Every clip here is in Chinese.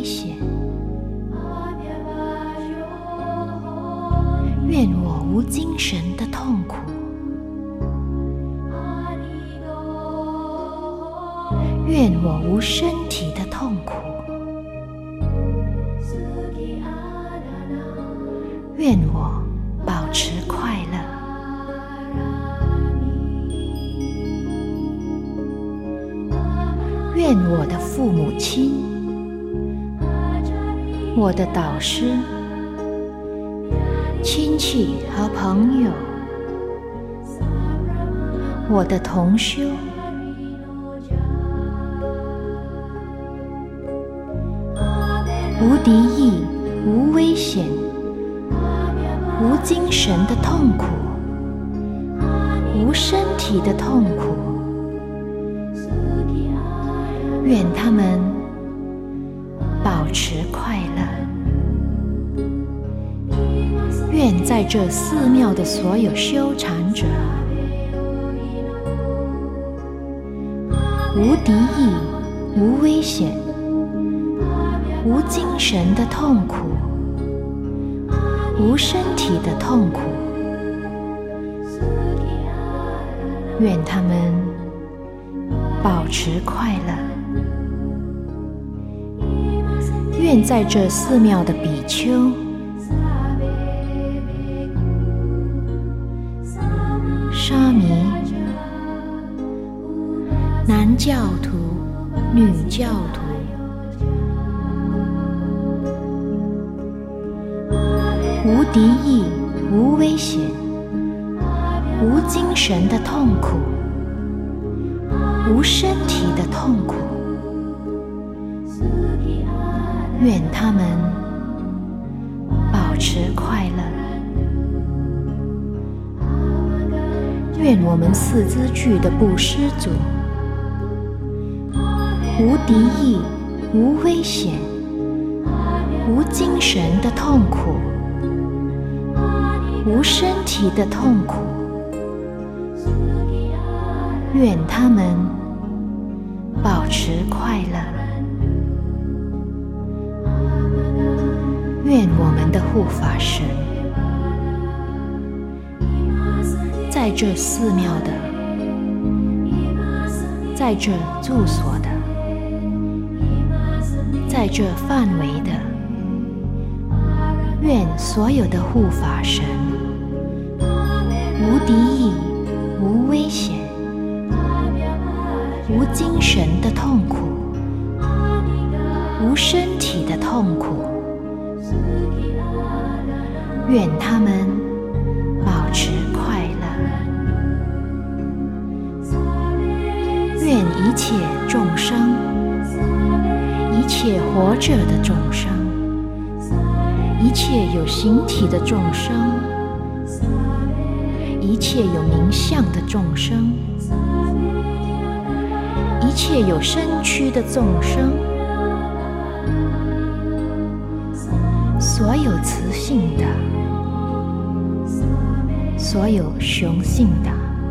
危险。愿我无精神的痛苦。愿我无身体的痛苦。愿我保持快乐。愿我的父母亲、我的导师、亲戚和朋友、我的同修，无敌意、无危险、无精神的痛苦，无身体的痛苦，愿他们保持快乐。愿在这寺庙的所有修禅者，无敌意、无危险、无精神的痛苦，无身体的痛苦，愿他们保持快乐。愿在这寺庙的比丘、沙弥、男教徒、女教徒，无敌意、无危险、无精神的痛苦，无身体的痛苦，愿他们保持快乐。愿我们四资具的布施组，无敌意、无危险、无精神的痛苦，无身体的痛苦，愿他们保持快乐。愿我们的护法神，在这寺庙的，在这住所的，在这范围的，愿所有的护法神，无敌意、无危险、无精神的痛苦，无身体的痛苦，愿他们保持快乐。愿一切众生，一切活着的众生，一切有形体的众生，一切有名相的众生，一切有身躯的众生，所有雌性的，所有雄性的，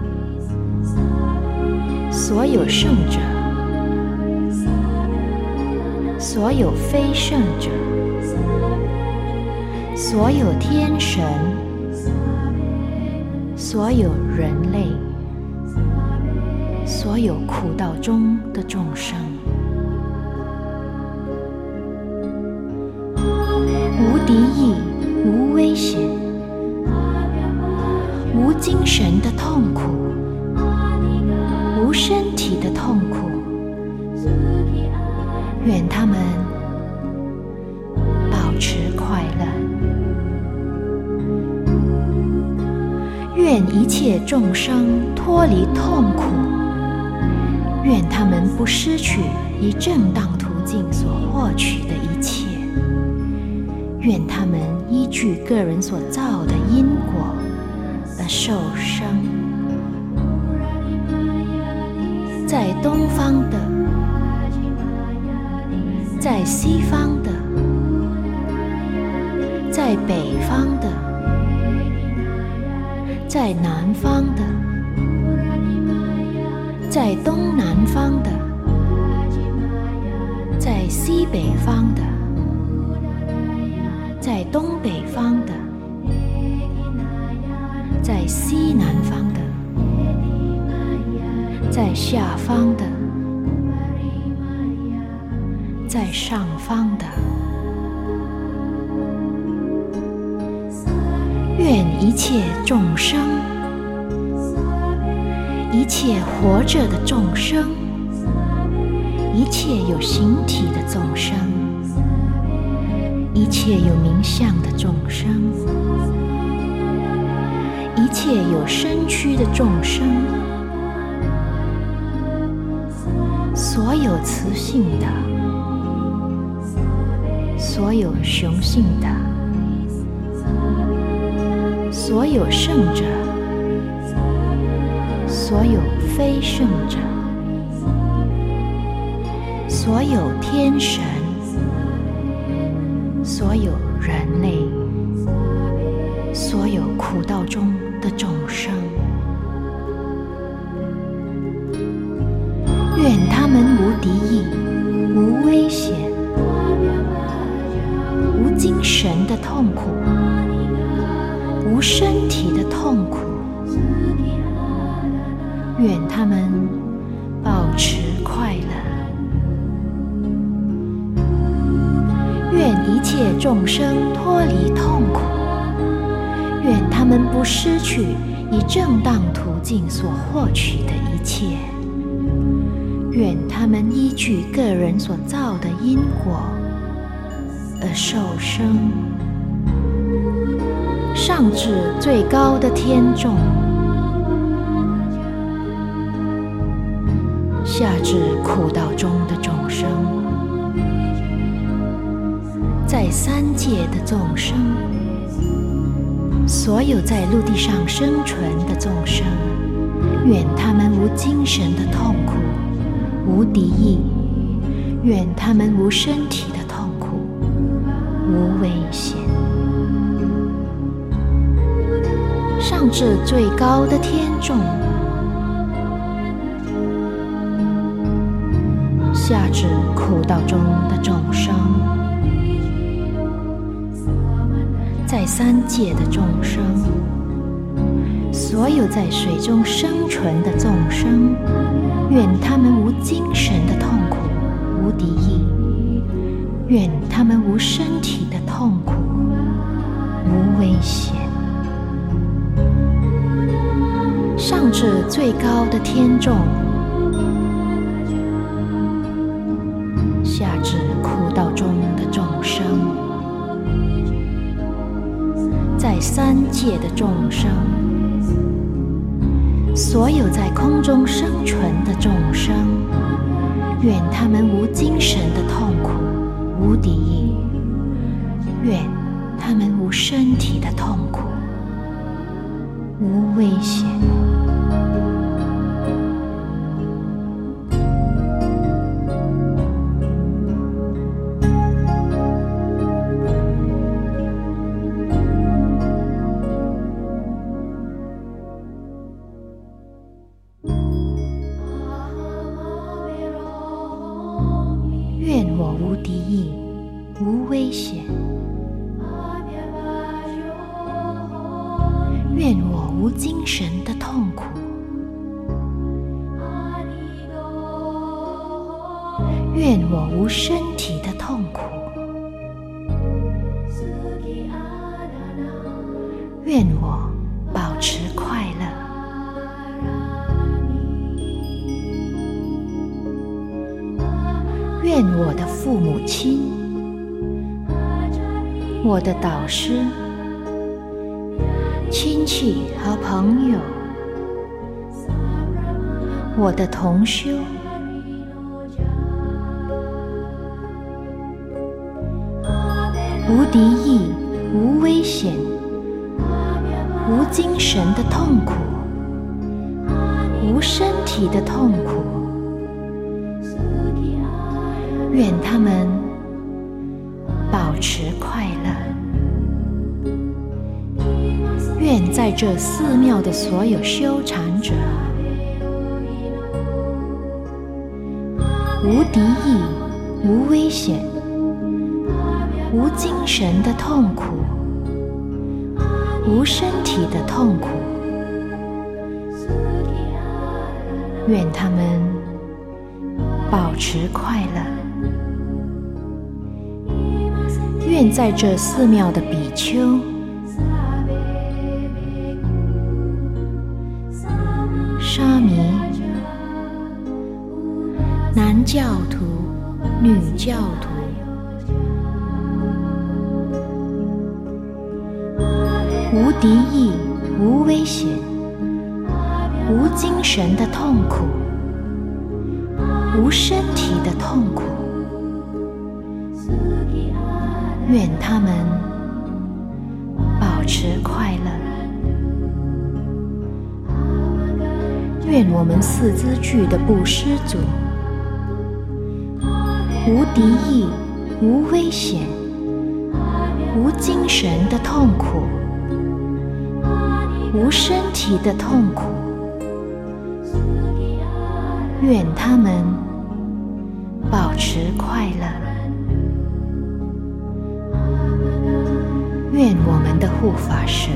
所有圣者，所有非圣者，所有天神，所有人类，所有苦道中的众生，无敌意、无危险、无精神的痛苦，无身体的痛苦，愿他们保持快乐。愿一切众生脱离痛苦，愿他们不失去以正当途径所获取的一切，愿他们依据个人所造的因果而受生。在东方的，在西方的，在北方的，在南方的，在东南方的，在西北方的， 在东北方的，在西南方的，在下方的，在上方的。愿一切众生，一切活着的众生，一切有形体的众生，一切有名相的众生，一切有身躯的众生，所有雌性的，所有雄性的，所有圣者，所有非圣者，所有天神，所有人类，所有苦道中的众生，愿他们无敌意，无危险，无精神的痛苦，无身体的痛苦，愿他们保持快乐。愿一切众生脱离痛苦，愿他们不失去以正当途径所获取的一切，愿他们依据个人所造的因果而受生，上至最高的天众，下至苦道中的众生，在三界的众生，所有在陆地上生存的众生，愿他们无精神的痛苦，无敌意，愿他们无身体的痛苦，无危险。上至最高的天众，下至苦道中的众生，在三界的众生，所有在水中生存的众生，愿他们无精神的痛苦，无敌意，愿他们无身体的痛苦，无危险。上至最高的天众，下至苦道中的众生，在三界的众生，所有在空中生存的众生，愿他们无精神的痛苦，无敌意，愿他们无身体的痛苦，无危险。愿我无敌意，无危险。愿我无精神的痛苦。愿我无身体的痛苦。愿我保持快乐。愿我的父母亲，我的导师、亲戚和朋友，我的同修，无敌意，无危险，无精神的痛苦，无身体的痛苦。愿他们保持快乐。愿在这寺庙的所有修禅者，无敌意，无危险， 无精神的痛苦，无身体的痛苦。愿他们保持快乐。愿在这寺庙的比丘、沙弥、男教徒、女教徒，无敌意、无危险、无精神的痛苦，无身体的痛苦。愿他们保持快乐。愿我们四资具的布施组无敌意、无危险、无精神的痛苦，无身体的痛苦。愿他们保持快乐。愿我们的护法神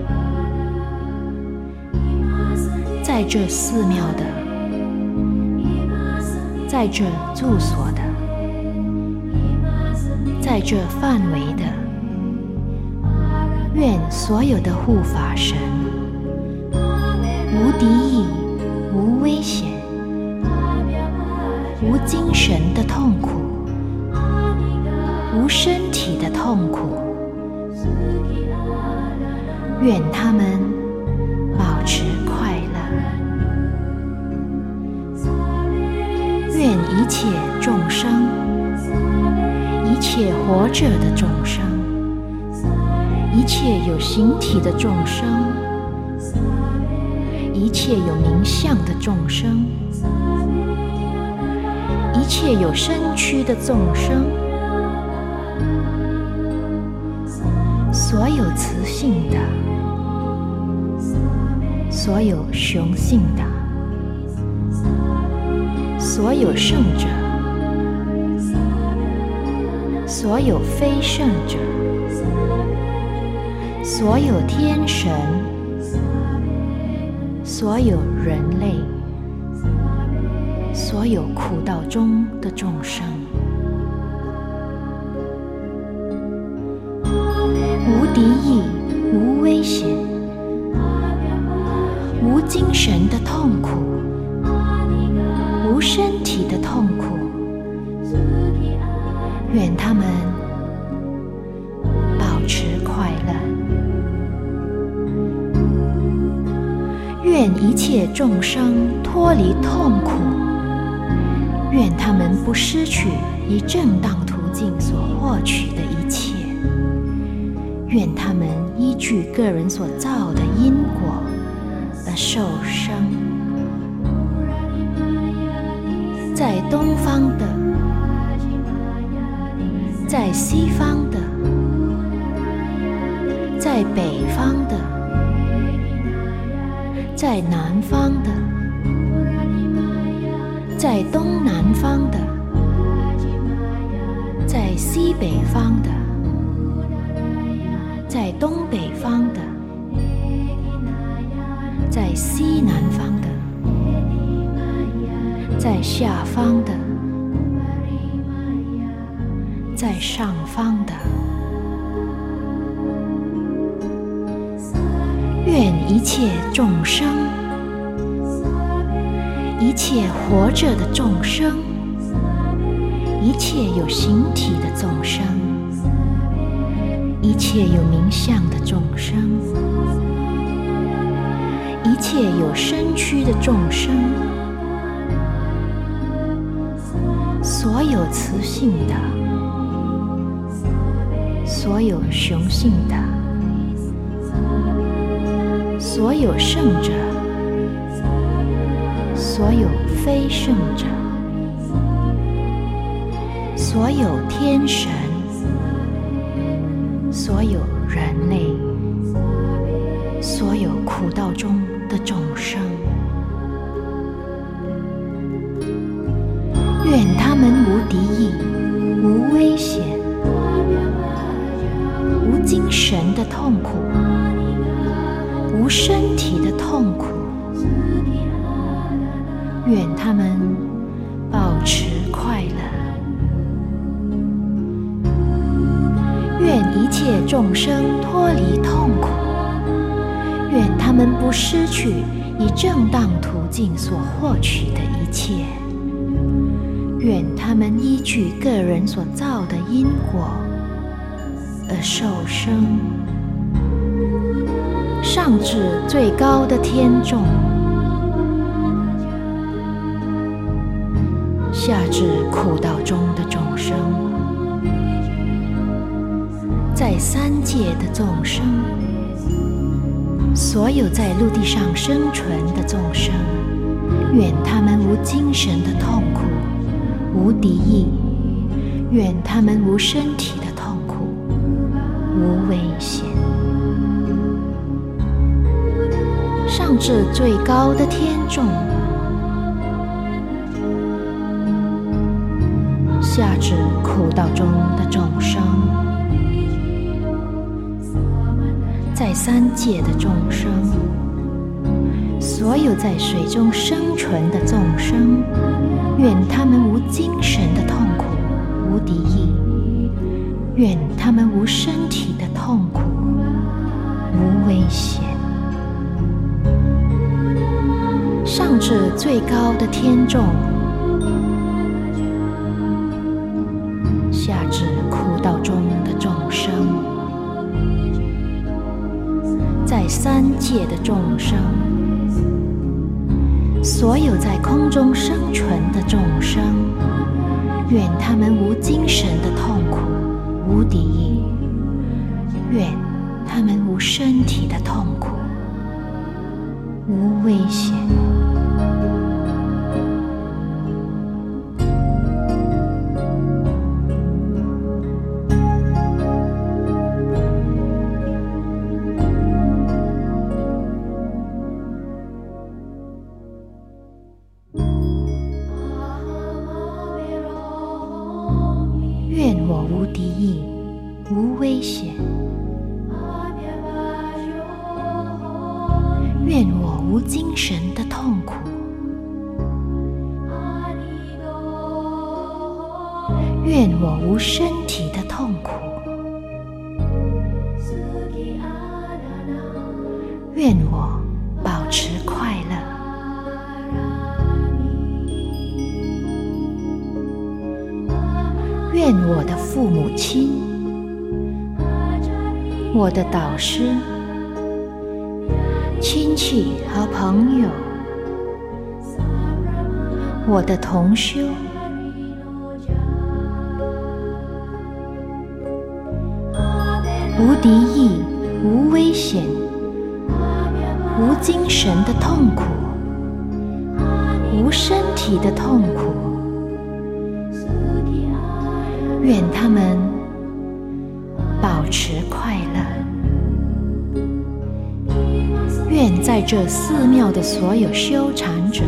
在这寺庙的，在这住所的，在这范围的，愿所有的护法神无敌意、无危险、无精神的痛苦，无身体的痛苦。愿他们保持快乐。愿一切众生，一切活着的众生，一切有形体的众生，一切有名相的众生，一切有身躯的众生，所有雌性的，所有雄性的，所有圣者，所有非圣者，所有天神，所有人类，所有苦道中的众生，无敌意、无危险、无精神的痛苦，无身体的痛苦。愿他们保持快乐。愿一切众生脱离痛苦。愿他们不失去以正当途径所获取的一切。愿他们依据个人所造的因果而受生，在东方的，在西方的，在北方的，在南方的，在东南方的，在西北方的，在东北方的，在西南方的，在下方的，在上方的。愿一切众生，一切活着的众生，一切有形体的众生，一切有名相的众生，一切有身躯的众生，所有雌性的，所有雄性的，所有圣者，所有非圣者，所有天神，所有人类，所有苦道中的众生。愿他们无敌意，无危险， 神的痛苦，无身体的痛苦。愿他们保持快乐。愿一切众生脱离痛苦。愿他们不失去以正当途径所获取的一切。愿他们依据个人所造的因果而受生，上至最高的天众，下至苦道中的众生，在三界的众生，所有在陆地上生存的众生，愿他们无精神的痛苦，无敌意；愿他们无身体的痛苦，无危险。上至最高的天众，下至苦道中的众生，在三界的众生，所有在水中生存的众生，愿他们无精神的痛苦，无敌意；愿他们无身体的痛苦，无危险。上至最高的天众，下至苦道中的众生，在三界的众生，所有在空中生存的众生，愿他们无精神的痛苦，无敌意；愿他们无身体的痛苦，无危险。愿我无敌意，无危险。愿我无精神的痛苦。愿我无身体的痛苦。愿我保持快乐。愿我的父母亲，我的导师、亲戚和朋友，我的同修，无敌意，无危险，无精神的痛苦，无身体的痛苦。愿他们保持快乐。愿在这寺庙的所有修禅者，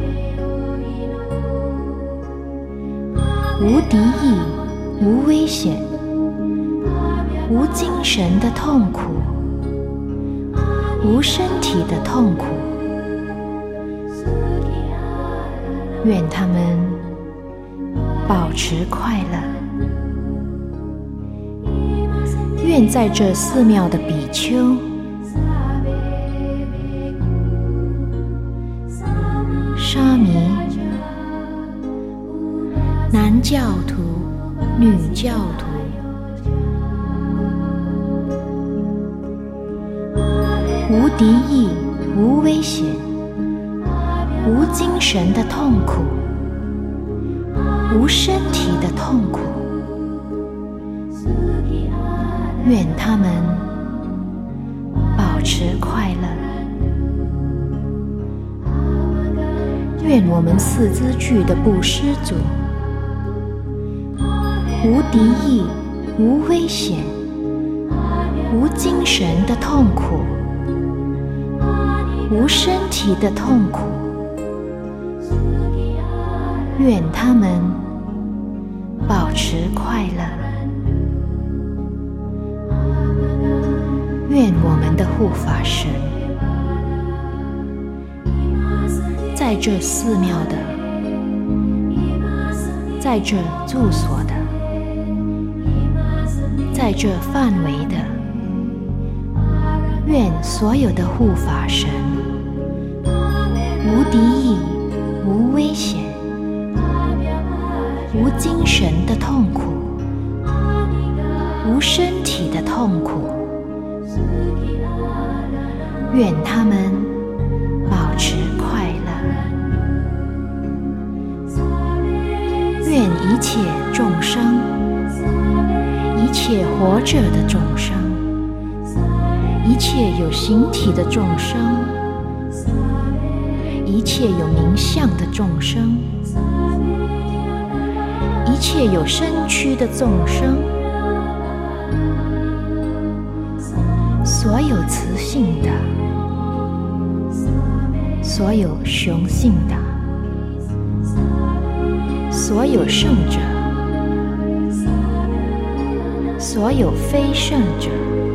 无敌意，无危险，无精神的痛苦，无身体的痛苦。愿他们保持快乐。愿在这寺庙的比丘、沙弥、男教徒、女教徒，无敌意，无危险，无精神的痛苦，无身体的痛苦。愿他们保持快乐。愿我们四资具的布施组，无敌意，无危险，无精神的痛苦，无身体的痛苦。愿他们保持快乐。 愿我们的护法神在这寺庙的，在这住所的，在这范围的，愿所有的护法神无敌意、无危险、无精神的痛苦、无身体的痛苦，愿他们保持快乐。愿一切众生，一切活着的众生，一切有形体的众生，一切有名相的众生，一切有身躯的众生，所有雌性的，所有雄性的，所有圣者，所有非圣者，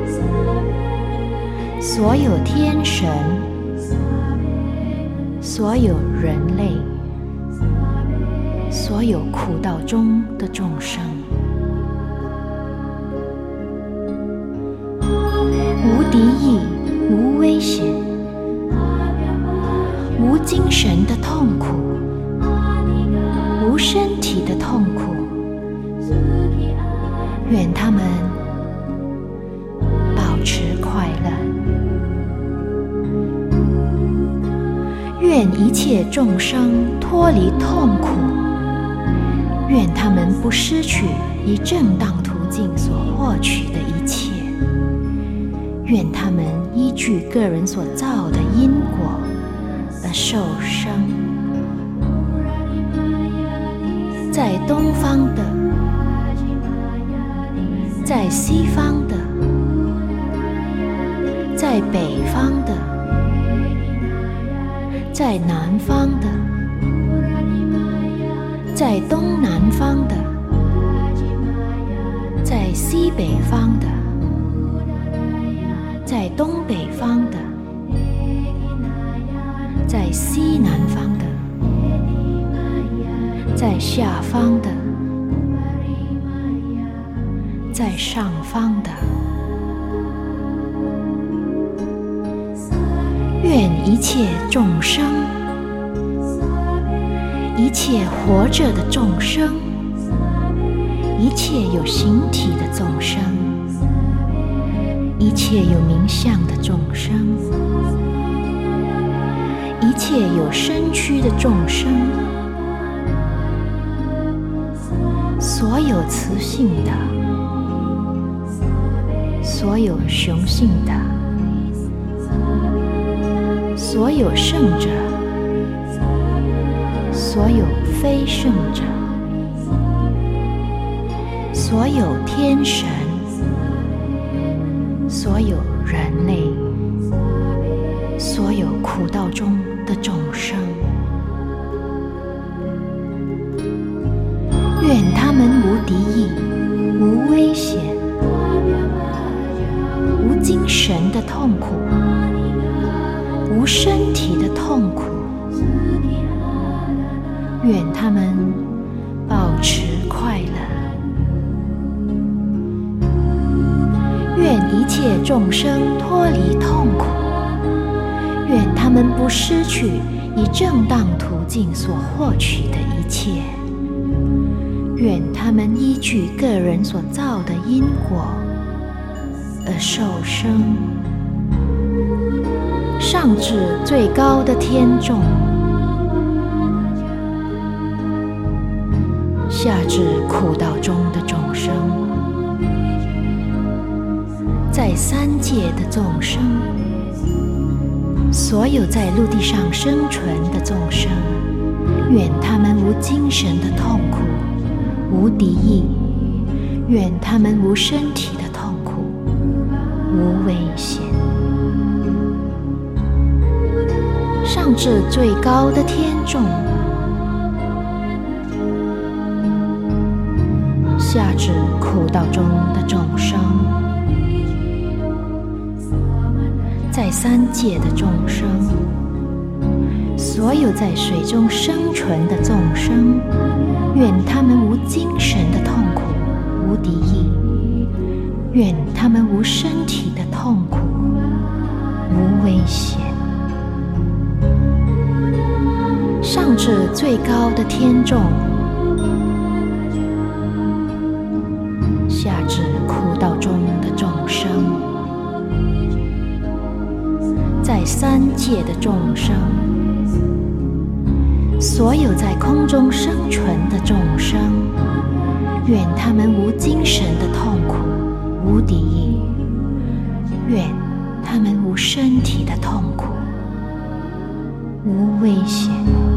所有天神，所有人类，所有苦道中的众生，无敌意、无危险、无精神的痛苦、无身体的痛苦，愿他们保持快乐。愿一切众生脱离痛苦，愿他们不失去以正当途径所获取的一切，愿他们依据个人所造的因果而受生。在东方的，在西方的，在北方的，在南方的，在东南方的，在西北方的，在东北方的，在西南方的，在下方的，在上方的，愿一切众生，一切活着的众生，一切有形体的众生，一切有名相的众生，一切有身躯的众生，所有雌性的，所有雄性的，所有圣者，所有非圣者，所有天神，所有人类，所有苦道中的众生，愿他们无敌意、无危险、无精神的痛苦、无身体的痛苦，愿他们保持快乐。愿一切众生脱离痛苦，愿他们不失去以正当途径所获取的一切，愿他们依据个人所造的因果而受生，上至最高的天众，下至苦道中的众生，在三界的众生，所有在陆地上生存的众生，愿他们无精神的痛苦、无敌意，愿他们无身体的痛苦、无危险。上至最高的天众，下至苦道中的众生， 在三界的众生，所有在水中生存的众生，愿他们无精神的痛苦，无敌意；愿他们无身体的痛苦，无危险。上至最高的天众，下至苦道中的众生，在三界的众生，所有在空中生存的众生，愿他们无精神的痛苦，无敌意；愿他们无身体的痛苦，无危险。